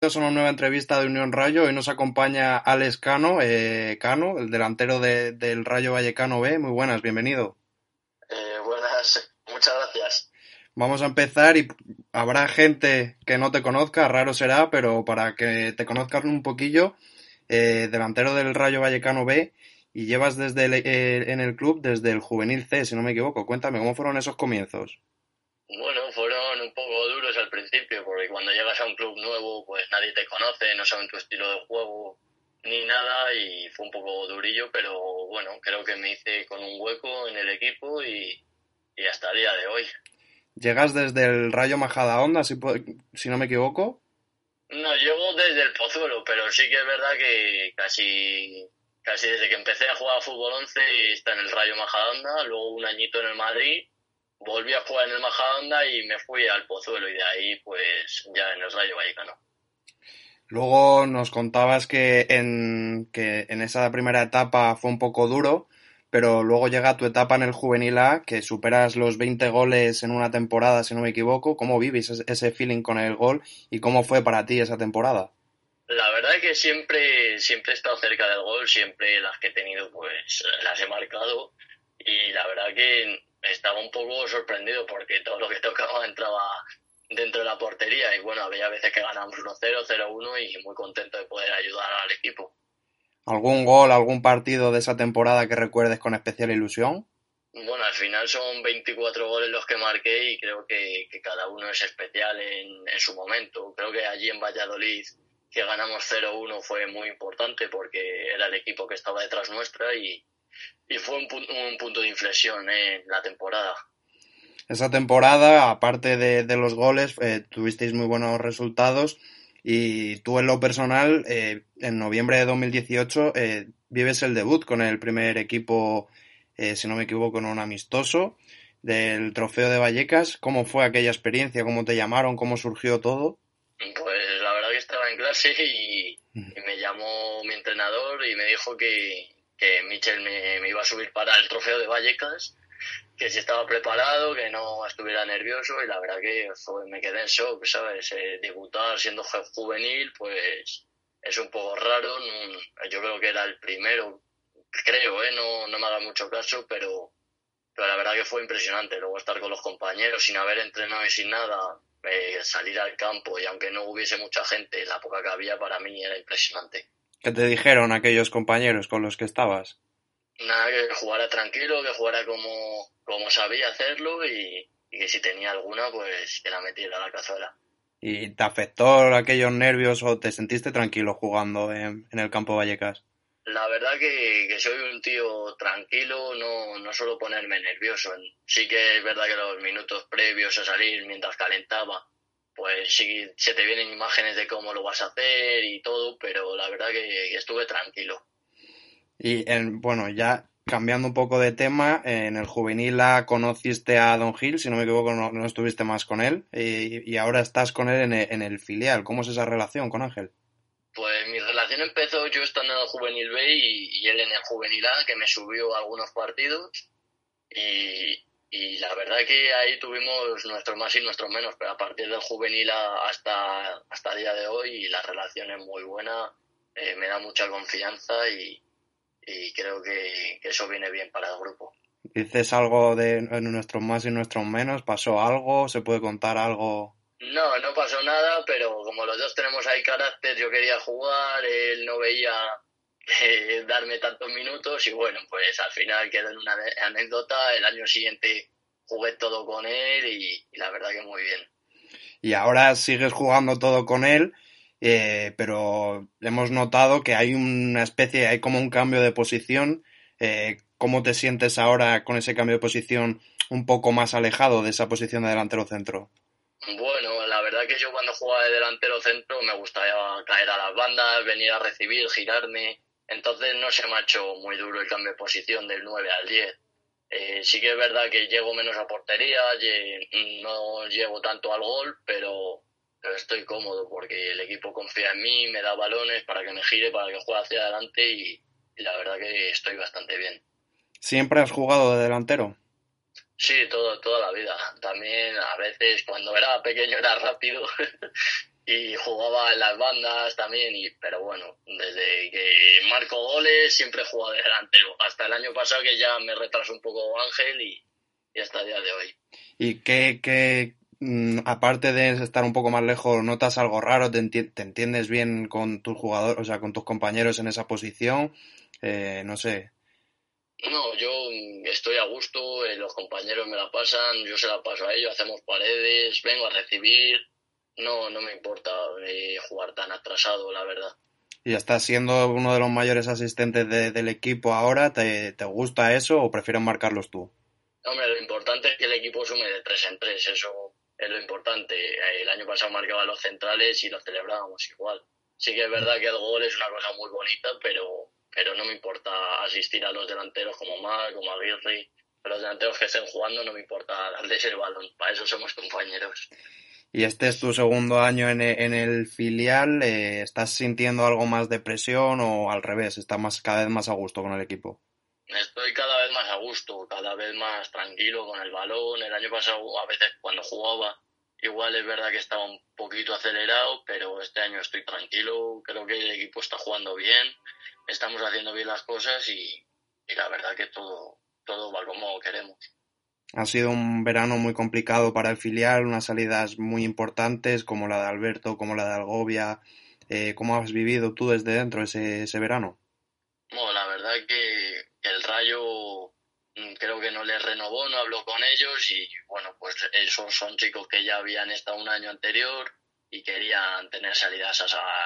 Es una nueva entrevista de Unión Rayo. Hoy nos acompaña Alex Cano, Cano, el delantero del Rayo Vallecano B. Muy buenas, bienvenido. Buenas, muchas gracias. Vamos a empezar y habrá gente que no te conozca, raro será, pero para que te conozcan un poquillo, delantero del Rayo Vallecano B y llevas en el club desde el Juvenil C, si no me equivoco. Cuéntame, ¿cómo fueron esos comienzos? Bueno, fueron un poco duros al principio, porque cuando llegas a un club nuevo, pues nadie te conoce, no saben tu estilo de juego ni nada, y fue un poco durillo, pero bueno, creo que me hice con un hueco en el equipo y hasta el día de hoy. Llegas desde el Rayo Majadahonda, si no me equivoco. No, llego desde el Pozuelo, pero sí que es verdad que casi desde que empecé a jugar a fútbol 11 está en el Rayo Majadahonda, luego un añito en el Madrid, volví a jugar en el Majadahonda y me fui al Pozuelo y de ahí pues ya en el Rayo Vallecano. Luego nos contabas que en esa primera etapa fue un poco duro, pero luego llega tu etapa en el Juvenil A, que superas los 20 goles en una temporada, si no me equivoco. ¿Cómo vives ese feeling con el gol y cómo fue para ti esa temporada? La verdad es que siempre he estado cerca del gol, siempre las que he tenido pues las he marcado y la verdad que estaba un poco sorprendido porque todo lo que tocaba entraba dentro de la portería y bueno, había veces que ganábamos 1-0, 0-1 y muy contento de poder ayudar al equipo. ¿Algún gol, algún partido de esa temporada que recuerdes con especial ilusión? Bueno, al final son 24 goles los que marqué y creo que cada uno es especial en su momento. Creo que allí en Valladolid que ganamos 0-1 fue muy importante porque era el equipo que estaba detrás nuestra y fue un punto de inflexión en la temporada. Esa temporada, aparte de los goles, tuvisteis muy buenos resultados y tú en lo personal, en noviembre de 2018, vives el debut con el primer equipo, si no me equivoco, en un amistoso del Trofeo de Vallecas. ¿Cómo fue aquella experiencia? ¿Cómo te llamaron? ¿Cómo surgió todo? Pues la verdad que estaba en clase y me llamó mi entrenador y me dijo que Michel me iba a subir para el Trofeo de Vallecas, que si estaba preparado, que no estuviera nervioso y la verdad que me quedé en shock, ¿sabes? Debutar siendo juvenil, pues es un poco raro. Yo creo que era el primero, creo, no me haga mucho caso, pero la verdad que fue impresionante. Luego estar con los compañeros sin haber entrenado y sin nada, salir al campo y aunque no hubiese mucha gente, la poca que había para mí era impresionante. ¿Qué te dijeron aquellos compañeros con los que estabas? Nada, que jugara tranquilo, que jugara como sabía hacerlo y que si tenía alguna, pues que la metiera a la cazuela. ¿Y te afectó aquellos nervios o te sentiste tranquilo jugando en el campo Vallecas? La verdad que soy un tío tranquilo, no suelo ponerme nervioso. Sí que es verdad que los minutos previos a salir, mientras calentaba, pues sí se te vienen imágenes de cómo lo vas a hacer y todo, pero la verdad que estuve tranquilo. Bueno, ya cambiando un poco de tema, en el Juvenil A conociste a Don Gil, si no me equivoco, no estuviste más con él, y ahora estás con él en el filial. ¿Cómo es esa relación con Ángel? Pues mi relación empezó yo estando en el Juvenil B y él en el Juvenil A, que me subió a algunos partidos y la verdad que ahí tuvimos nuestros más y nuestros menos, pero a partir del Juvenil A hasta el día de hoy la relación es muy buena, me da mucha confianza y creo que eso viene bien para el grupo. ¿Dices algo de nuestros más y nuestros menos? ¿Pasó algo? ¿Se puede contar algo? No pasó nada, pero como los dos tenemos ahí carácter, yo quería jugar, él no veía darme tantos minutos y bueno, pues al final quedó en una anécdota. El año siguiente jugué todo con él y la verdad que muy bien. Y ahora sigues jugando todo con él, pero hemos notado que hay una especie, hay como un cambio de posición. ¿Cómo te sientes ahora con ese cambio de posición un poco más alejado de esa posición de delantero centro? Bueno, la verdad que yo cuando jugaba de delantero centro me gustaba caer a las bandas, venir a recibir, girarme. Entonces no se me ha hecho muy duro el cambio de posición del 9 al 10. Sí que es verdad que llego menos a portería, no llego tanto al gol, pero estoy cómodo porque el equipo confía en mí, me da balones para que me gire, para que juegue hacia adelante y la verdad que estoy bastante bien. ¿Siempre has jugado de delantero? Sí, toda la vida. También a veces cuando era pequeño era rápido y jugaba en las bandas también, pero bueno, desde que marco goles siempre he jugado de delantero. Hasta el año pasado que ya me retrasó un poco Ángel y hasta el día de hoy. ¿Y aparte de estar un poco más lejos, notas algo raro? ¿Te entiendes bien con tus jugadores, o sea, con tus compañeros en esa posición? No sé. No, yo estoy a gusto, los compañeros me la pasan, yo se la paso a ellos, hacemos paredes, vengo a recibir, no me importa jugar tan atrasado, la verdad. ¿Y estás siendo uno de los mayores asistentes del equipo ahora? ¿Te gusta eso o prefieres marcarlos tú? Hombre, lo importante es que el equipo sume de 3 en 3, eso es lo importante. El año pasado marcaba los centrales y los celebrábamos igual. Sí que es verdad que el gol es una cosa muy bonita, pero no me importa asistir a los delanteros como Marc, como Aguirre. A los delanteros que estén jugando no me importa darles el balón, para eso somos compañeros. Y este es tu segundo año en el filial, ¿estás sintiendo algo más de presión o al revés, estás cada vez más a gusto con el equipo? Estoy cada vez más a gusto, cada vez más tranquilo con el balón. El año pasado, a veces cuando jugaba, igual es verdad que estaba un poquito acelerado, pero este año estoy tranquilo. Creo que el equipo está jugando bien, estamos haciendo bien las cosas y la verdad que todo va como queremos. Ha sido un verano muy complicado para el filial, unas salidas muy importantes como la de Alberto, como la de Algovia. ¿Cómo has vivido tú desde dentro ese verano? Bueno, la verdad que el Rayo creo que no les renovó, no habló con ellos y bueno, pues esos son chicos que ya habían estado un año anterior y querían tener salidas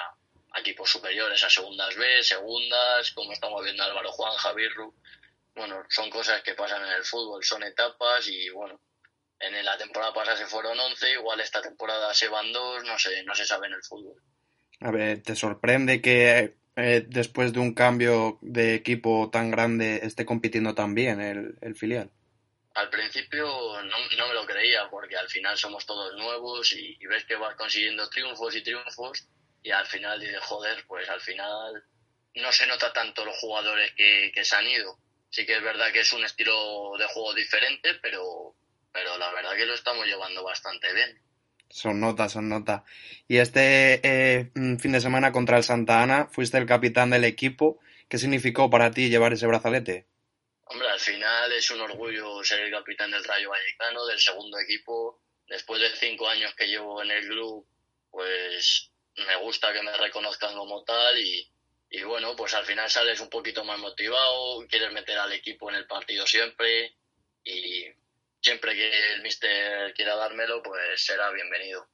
a equipos superiores, a segundas B, segundas, como estamos viendo Álvaro Juan, Javirru. Bueno, son cosas que pasan en el fútbol, son etapas y bueno, en la temporada pasada se fueron 11, igual esta temporada se van 2, no se sabe en el fútbol. A ver, ¿te sorprende que después de un cambio de equipo tan grande esté compitiendo tan bien el filial? Al principio no me lo creía porque al final somos todos nuevos y ves que vas consiguiendo triunfos y triunfos y al final dices, joder, pues al final no se nota tanto los jugadores que se han ido. Sí que es verdad que es un estilo de juego diferente, pero la verdad que lo estamos llevando bastante bien. Son notas, son notas. Y este fin de semana contra el Santa Ana fuiste el capitán del equipo. ¿Qué significó para ti llevar ese brazalete? Hombre, al final es un orgullo ser el capitán del Rayo Vallecano, del segundo equipo. Después de 5 años que llevo en el club, pues me gusta que me reconozcan como tal y bueno, pues al final sales un poquito más motivado, quieres meter al equipo en el partido siempre y siempre que el míster quiera dármelo, pues será bienvenido.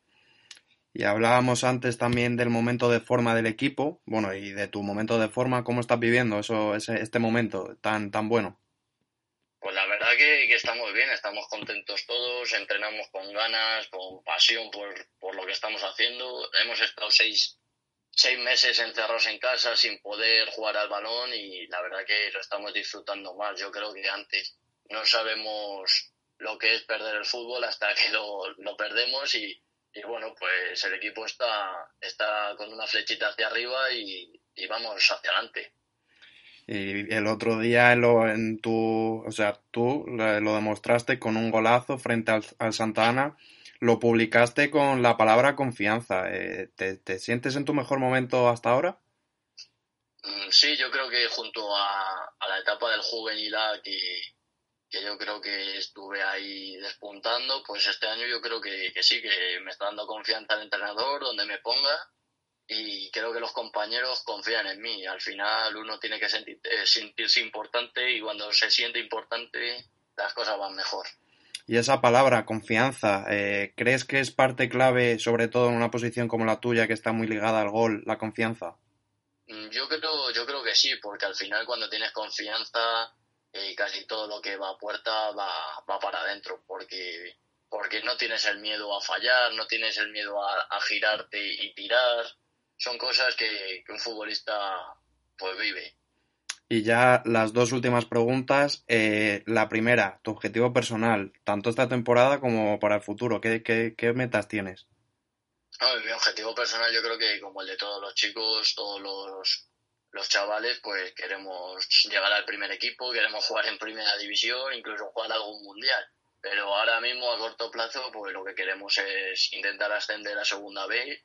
Y hablábamos antes también del momento de forma del equipo. Bueno, y de tu momento de forma, ¿cómo estás viviendo este momento tan bueno? Pues la verdad que estamos bien, estamos contentos todos, entrenamos con ganas, con pasión por lo que estamos haciendo. Hemos estado 6 meses encerrados en casa sin poder jugar al balón y la verdad que lo estamos disfrutando más. Yo creo que antes no sabemos lo que es perder el fútbol hasta que lo perdemos y bueno, pues el equipo está con una flechita hacia arriba y vamos hacia adelante. Y el otro día o sea, tú lo demostraste con un golazo frente al Santa Ana, lo publicaste con la palabra confianza. ¿Te sientes en tu mejor momento hasta ahora? Sí, yo creo que junto a la etapa del juvenil A que yo creo que estuve ahí despuntando, pues este año yo creo que sí, que me está dando confianza el entrenador donde me ponga y creo que los compañeros confían en mí. Al final uno tiene que sentirse importante y cuando se siente importante las cosas van mejor. Y esa palabra, confianza, ¿crees que es parte clave, sobre todo en una posición como la tuya, que está muy ligada al gol, la confianza? Yo creo que sí, porque al final cuando tienes confianza, casi todo lo que va a puerta va para adentro, porque no tienes el miedo a fallar, no tienes el miedo a girarte y tirar. Son cosas que un futbolista pues vive. Y ya las dos últimas preguntas. La primera, tu objetivo personal, tanto esta temporada como para el futuro. ¿Qué metas tienes? No, mi objetivo personal yo creo que como el de todos los chicos, todos los chavales, pues queremos llegar al primer equipo, queremos jugar en primera división, incluso jugar algún mundial. Pero ahora mismo a corto plazo, pues lo que queremos es intentar ascender a segunda B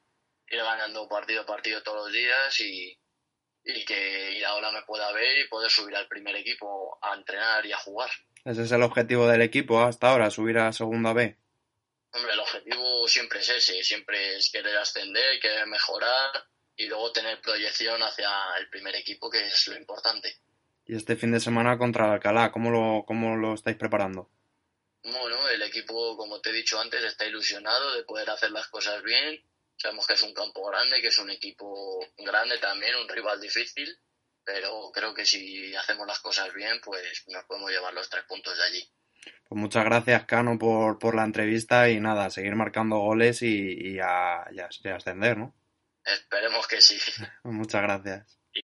ir ganando partido a partido todos los días y que Iraola me pueda ver y poder subir al primer equipo a entrenar y a jugar. Ese es el objetivo del equipo hasta ahora, subir a Segunda B. Hombre, el objetivo siempre es ese, siempre es querer ascender, querer mejorar y luego tener proyección hacia el primer equipo, que es lo importante. Y este fin de semana contra Alcalá, cómo lo estáis preparando? Bueno, el equipo, como te he dicho antes, está ilusionado de poder hacer las cosas bien. Sabemos que es un campo grande, que es un equipo grande también, un rival difícil, pero creo que si hacemos las cosas bien, pues nos podemos llevar los 3 puntos de allí. Pues muchas gracias, Cano, por la entrevista y nada, seguir marcando goles y a ascender, ¿no? Esperemos que sí. Muchas gracias.